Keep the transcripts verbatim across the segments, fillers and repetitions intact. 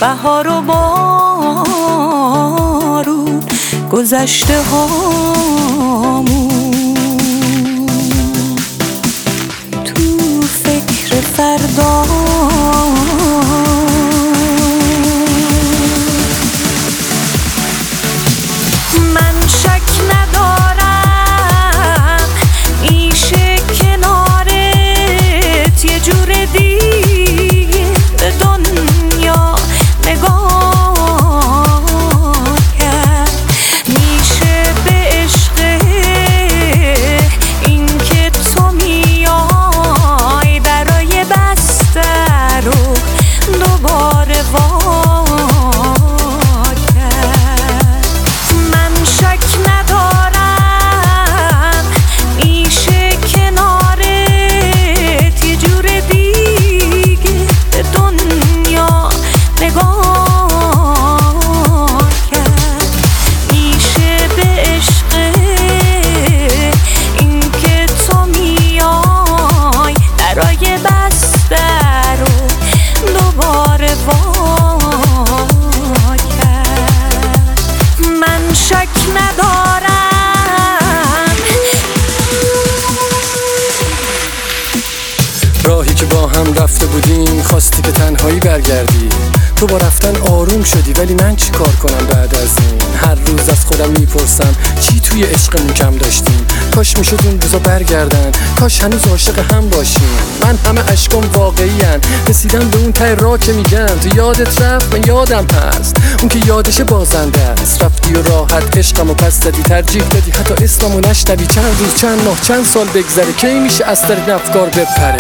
بهار و بارون گذشته هامون. تو فکر فردا من شک ندارم میشه کنارت یه جور دیگه به دنیا نگاه کرد. میشه به عشق این که تو میای درای بسته رو دوباره وا کرد. من شک ندارم میشه کنارت یه جور دیگه به دنیا نگاه کرد. میشه به عشق این که تو میای درای بسته رو دوباره وا کرد. من شک ندارم. راهی که با هم رفته بودیم خواستی که تنهایی برگردی. تو با رفتن آروم شدی ولی من چی کار کنم بعد از این؟ هر روز از خودم میپرسم چی توی عشقمون کم داشتیم. کاش میشد اون روزا برگردن، کاش هنوز عاشق هم باشیم. من همه عشقم واقعی ان، رسیدم به اون ته راه که میگن تو یادت رفت من یادم هست. اون که یادش بازنده است. رفتی و راحت عشقمو پس دادی، ترجیح دادی حتی اسممو نشنوی. چند روز چند ماه چند سال بگذره کی میشه از سر این افکار بپره؟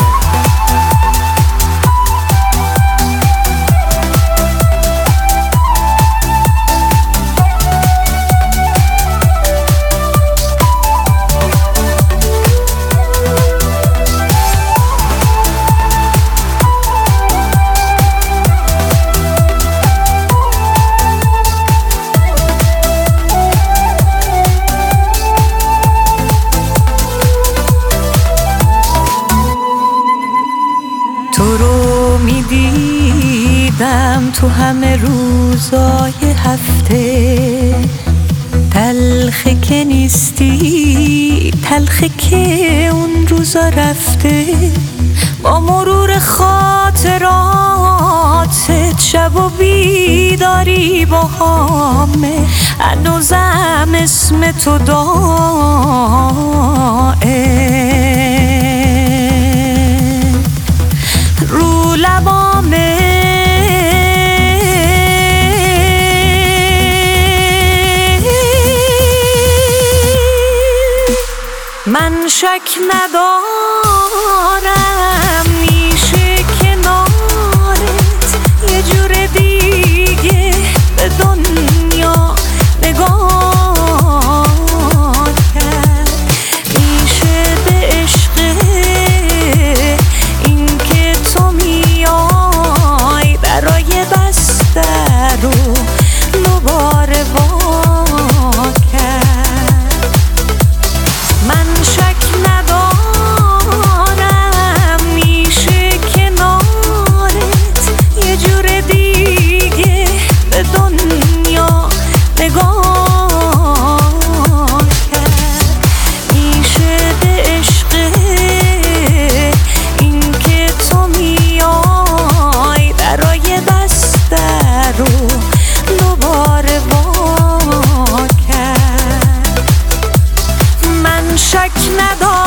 تو رو میدیدم تو همه روزای هفته، تلخه که نیستی تلخه که اون روزا رفته. با مرور خاطراتت شب و بیداری با همه، هنوزم اسم تو دائم رو لبامه. من شک ندارم میشه کنارت یه جور دیگه به دنیا نگاه کرد. میشه به عشق این که تو میای برای بسته رو دوباره وا کرد. من شک ندارم میشه کنارت یه جور دیگه به دنیا نگاه کرد. میشه به عشق این که تو میای برای بسته رو دوباره وا کرد. من شک ندارم